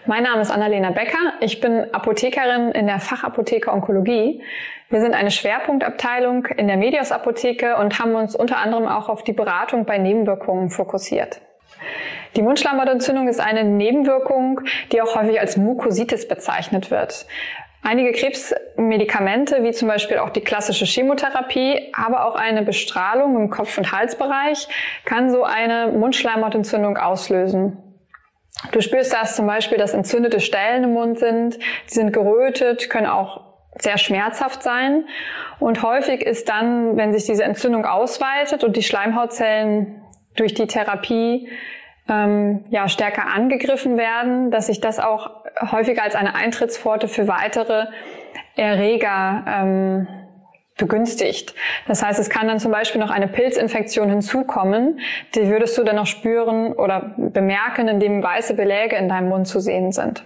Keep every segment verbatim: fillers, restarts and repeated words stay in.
Mein Name ist Annalena Becker. Ich bin Apothekerin in der Fachapotheke Onkologie. Wir sind eine Schwerpunktabteilung in der Medios Apotheke und haben uns unter anderem auch auf die Beratung bei Nebenwirkungen fokussiert. Die Mundschleimhautentzündung ist eine Nebenwirkung, die auch häufig als Mukositis bezeichnet wird. Einige Krebsmedikamente, wie zum Beispiel auch die klassische Chemotherapie, aber auch eine Bestrahlung im Kopf- und Halsbereich, kann so eine Mundschleimhautentzündung auslösen. Du spürst das zum Beispiel, dass entzündete Stellen im Mund sind, die sind gerötet, können auch sehr schmerzhaft sein. Und häufig ist dann, wenn sich diese Entzündung ausweitet und die Schleimhautzellen durch die Therapie ähm, ja, stärker angegriffen werden, dass sich das auch häufiger als eine Eintrittspforte für weitere Erreger ähm, begünstigt. Das heißt, es kann dann zum Beispiel noch eine Pilzinfektion hinzukommen, die würdest du dann noch spüren oder bemerken, indem weiße Beläge in deinem Mund zu sehen sind.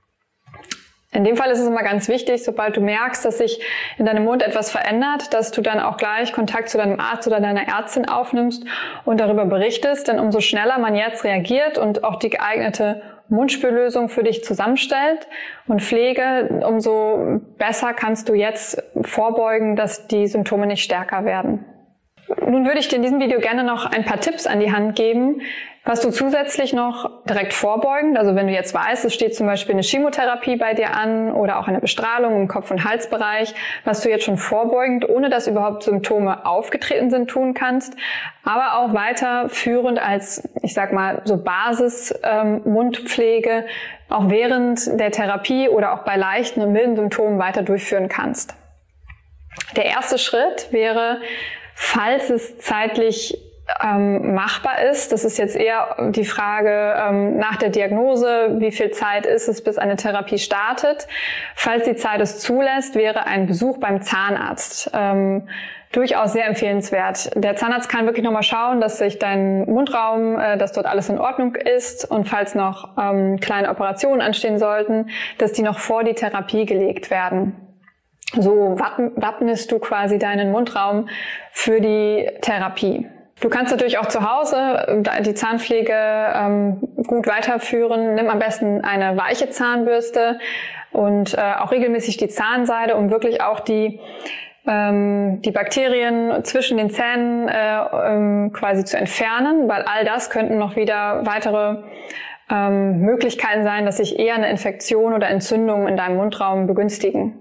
In dem Fall ist es immer ganz wichtig, sobald du merkst, dass sich in deinem Mund etwas verändert, dass du dann auch gleich Kontakt zu deinem Arzt oder deiner Ärztin aufnimmst und darüber berichtest, denn umso schneller man jetzt reagiert und auch die geeignete Mundspüllösung für dich zusammenstellt und Pflege, umso besser kannst du jetzt vorbeugen, dass die Symptome nicht stärker werden. Nun würde ich dir in diesem Video gerne noch ein paar Tipps an die Hand geben, was du zusätzlich noch direkt vorbeugend, also wenn du jetzt weißt, es steht zum Beispiel eine Chemotherapie bei dir an oder auch eine Bestrahlung im Kopf- und Halsbereich, was du jetzt schon vorbeugend, ohne dass überhaupt Symptome aufgetreten sind, tun kannst, aber auch weiterführend als, ich sag mal, so Basis-Mundpflege ähm, auch während der Therapie oder auch bei leichten und milden Symptomen weiter durchführen kannst. Der erste Schritt wäre, falls es zeitlich ähm, machbar ist, das ist jetzt eher die Frage ähm, nach der Diagnose, wie viel Zeit ist es, bis eine Therapie startet. Falls die Zeit es zulässt, wäre ein Besuch beim Zahnarzt ähm, durchaus sehr empfehlenswert. Der Zahnarzt kann wirklich nochmal schauen, dass sich dein Mundraum, äh, dass dort alles in Ordnung ist und falls noch ähm, kleine Operationen anstehen sollten, dass die noch vor die Therapie gelegt werden. So wappnest du quasi deinen Mundraum für die Therapie. Du kannst natürlich auch zu Hause die Zahnpflege ähm, gut weiterführen. Nimm am besten eine weiche Zahnbürste und äh, auch regelmäßig die Zahnseide, um wirklich auch die ähm, die Bakterien zwischen den Zähnen äh, ähm, quasi zu entfernen, weil all das könnten noch wieder weitere ähm, Möglichkeiten sein, dass sich eher eine Infektion oder Entzündung in deinem Mundraum begünstigen.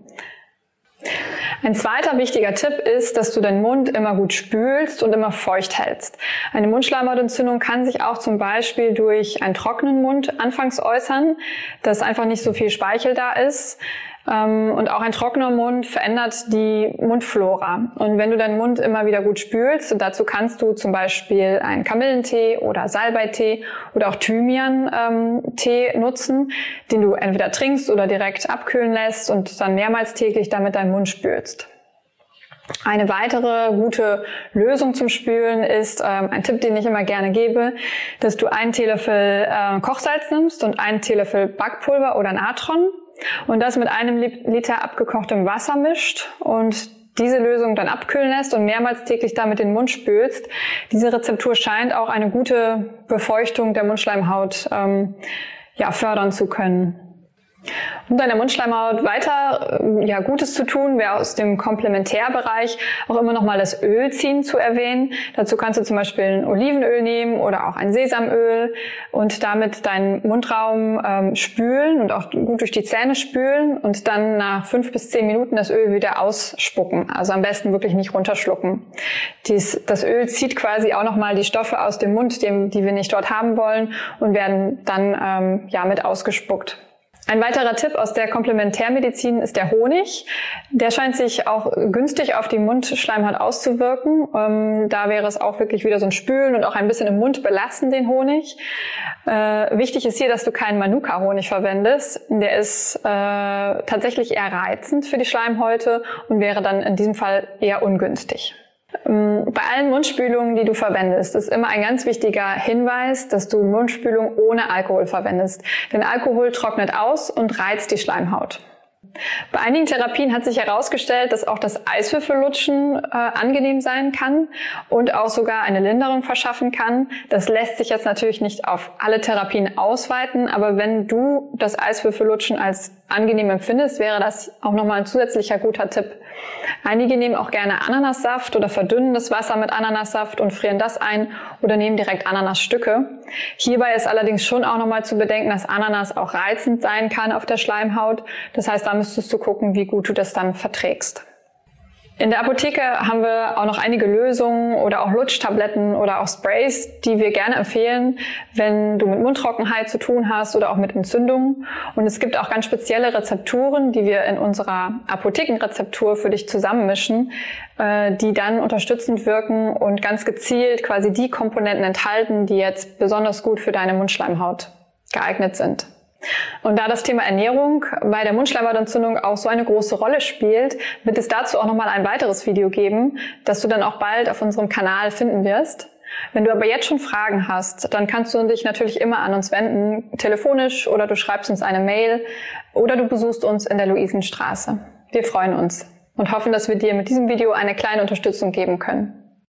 Ein zweiter wichtiger Tipp ist, dass du deinen Mund immer gut spülst und immer feucht hältst. Eine Mundschleimhautentzündung kann sich auch zum Beispiel durch einen trockenen Mund anfangs äußern, dass einfach nicht so viel Speichel da ist. Und auch ein trockener Mund verändert die Mundflora. Und wenn du deinen Mund immer wieder gut spülst, dazu kannst du zum Beispiel einen Kamillentee oder Salbeitee oder auch Thymian-Tee ähm, nutzen, den du entweder trinkst oder direkt abkühlen lässt und dann mehrmals täglich damit deinen Mund spülst. Eine weitere gute Lösung zum Spülen ist ähm, ein Tipp, den ich immer gerne gebe, dass du einen Teelöffel äh, Kochsalz nimmst und einen Teelöffel Backpulver oder Natron und das mit einem Liter abgekochtem Wasser mischt und diese Lösung dann abkühlen lässt und mehrmals täglich damit den Mund spülst. Diese Rezeptur scheint auch eine gute Befeuchtung der Mundschleimhaut ähm, ja, fördern zu können. Um deiner Mundschleimhaut weiter ja, Gutes zu tun, wäre aus dem Komplementärbereich auch immer noch mal das Ölziehen zu erwähnen. Dazu kannst du zum Beispiel ein Olivenöl nehmen oder auch ein Sesamöl und damit deinen Mundraum ähm, spülen und auch gut durch die Zähne spülen und dann nach fünf bis zehn Minuten das Öl wieder ausspucken. Also am besten wirklich nicht runterschlucken. Dies, das Öl zieht quasi auch noch mal die Stoffe aus dem Mund, die, die wir nicht dort haben wollen und werden dann ähm, ja mit ausgespuckt. Ein weiterer Tipp aus der Komplementärmedizin ist der Honig. Der scheint sich auch günstig auf die Mundschleimhaut auszuwirken. Ähm, da wäre es auch wirklich wieder so ein Spülen und auch ein bisschen im Mund belassen, den Honig. Äh, wichtig ist hier, dass du keinen Manuka-Honig verwendest. Der ist äh, tatsächlich eher reizend für die Schleimhäute und wäre dann in diesem Fall eher ungünstig. Bei allen Mundspülungen, die du verwendest, ist immer ein ganz wichtiger Hinweis, dass du Mundspülung ohne Alkohol verwendest. Denn Alkohol trocknet aus und reizt die Schleimhaut. Bei einigen Therapien hat sich herausgestellt, dass auch das Eiswürfellutschen äh, angenehm sein kann und auch sogar eine Linderung verschaffen kann. Das lässt sich jetzt natürlich nicht auf alle Therapien ausweiten, aber wenn du das Eiswürfellutschen als angenehm empfindest, wäre das auch nochmal ein zusätzlicher guter Tipp. Einige nehmen auch gerne Ananassaft oder verdünnen das Wasser mit Ananassaft und frieren das ein oder nehmen direkt Ananasstücke. Hierbei ist allerdings schon auch nochmal zu bedenken, dass Ananas auch reizend sein kann auf der Schleimhaut. Das heißt, da müsstest du gucken, wie gut du das dann verträgst. In der Apotheke haben wir auch noch einige Lösungen oder auch Lutschtabletten oder auch Sprays, die wir gerne empfehlen, wenn du mit Mundtrockenheit zu tun hast oder auch mit Entzündungen. Und es gibt auch ganz spezielle Rezepturen, die wir in unserer Apothekenrezeptur für dich zusammenmischen, die dann unterstützend wirken und ganz gezielt quasi die Komponenten enthalten, die jetzt besonders gut für deine Mundschleimhaut geeignet sind. Und da das Thema Ernährung bei der Mundschleimhautentzündung auch so eine große Rolle spielt, wird es dazu auch nochmal ein weiteres Video geben, das du dann auch bald auf unserem Kanal finden wirst. Wenn du aber jetzt schon Fragen hast, dann kannst du dich natürlich immer an uns wenden, telefonisch oder du schreibst uns eine Mail oder du besuchst uns in der Luisenstraße. Wir freuen uns und hoffen, dass wir dir mit diesem Video eine kleine Unterstützung geben können.